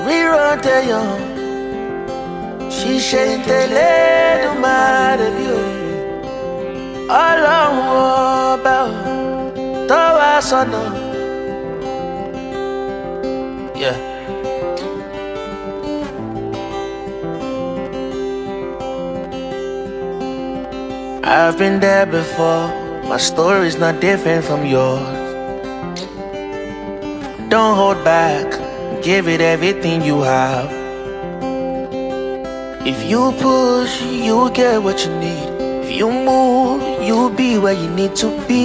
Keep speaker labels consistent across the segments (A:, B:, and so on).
A: rírán tẹ̀yàn ṣíṣe ìtẹ̀lẹ́dùnmáre bí òye ọlọ́run ọba ò tọ́ wa sọ́nà. Yeah. I've been there before, my story's not different from yours. Don't hold back, give it everything you have. If you push, you'll get what you need. If you move, you'll be where you need to be.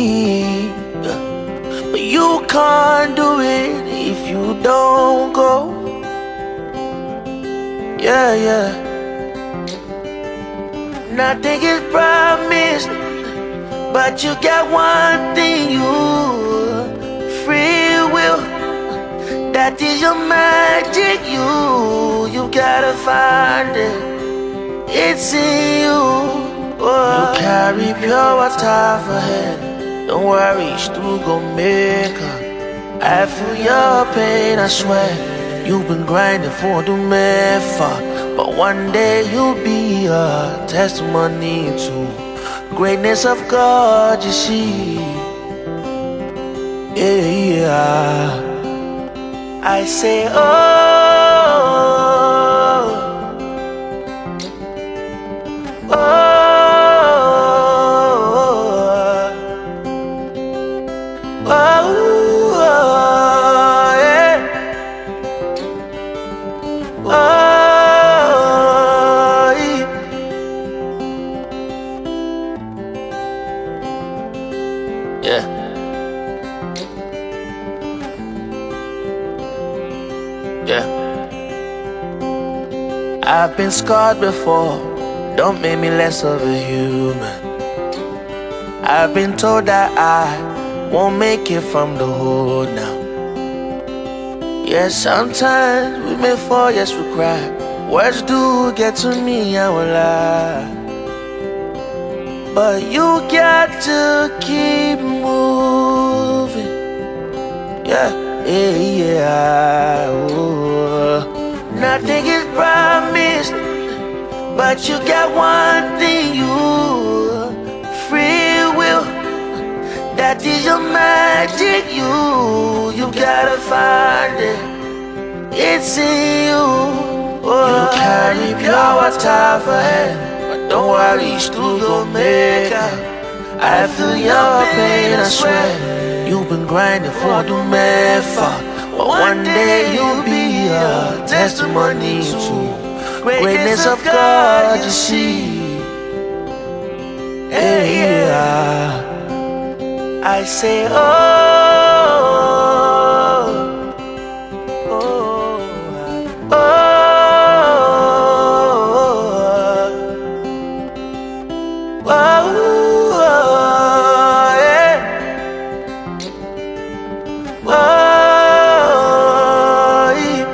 A: But you can't do it if you don't go. Yeah, yeah. Nothing is promised, but you got one thing, you free will. That is your magic, you gotta find it. It's in you. Oh. You carry pure water for head. Don't worry, it's still gon' make her. I feel your pain, I swear. You've been grinding for the method, but one day you'll be a testimony to greatness of God, you see. Yeah, yeah. I say, oh, oh, oh, yeah. Oh, yeah. Yeah. I've been scarred before, don't make me less of a human. I've been told that I won't make it from the hood now. Yes, sometimes we may fall, yes we cry. Words do get to me, I will lie. But you got to keep moving. Yeah, yeah, yeah. Oh. Nothing is promised, but you got one thing, you free will. That is your magic, you gotta find it. It's in you. Oh. You carry pure water for head, but don't worry, it's still gon' make her. I feel your pain, I swear. You've been grinding for the method, but one day you'll be a testimony to greatness of God, you see. Hey, yeah. I say, oh, oh, oh, oh, yeah. Oh, yeah.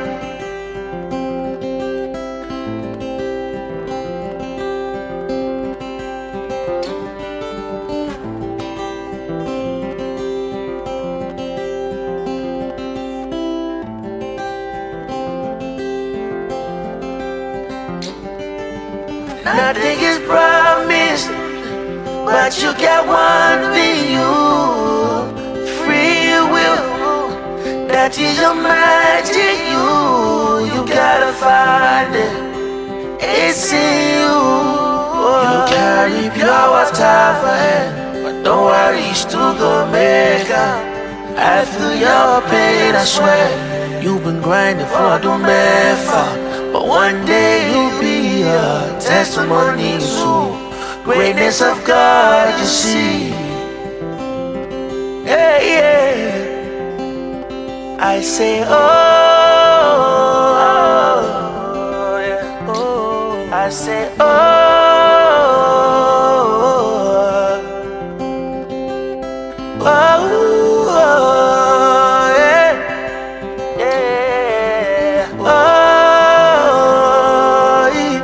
A: Nothing is promised, but you got one thing, you free will. That is your magic, you gotta find it. It's in you. You carry pure water for head, but don't worry, it's still gon' make her. I feel your pain, I swear. You've been grinding for the method, but one day you'll be a testimony to greatness of God, you see. Yeah, yeah. I say, oh, yeah. Oh. I say, oh, oh, yeah. Yeah. Oh, yeah.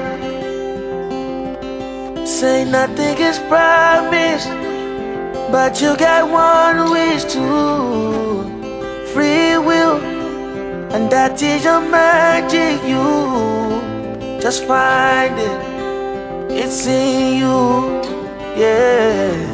A: Say nothing is promised, but you got one wish to free will. and that is your magic. You just find it, it's in you, yeah.